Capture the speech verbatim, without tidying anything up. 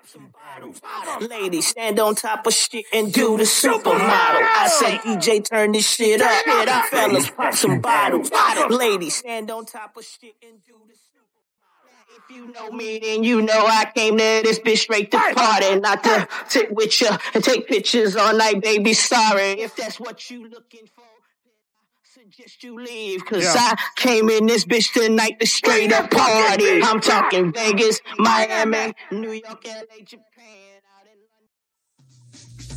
some bottles. Ladies, stand on top of shit and do the supermodel. I said, D J, turn this shit up. Fellas, pop some bottles. Ladies, stand on top of shit and do the supermodel. If you know me, then you know I came to this bitch straight to party, not to sit with you and take pictures all night, baby. Sorry if that's what you looking for. Suggest you leave, cause yeah. I came in this bitch tonight to straight up party. I'm talking Vegas, Miami, New York, L A, Japan, out in London.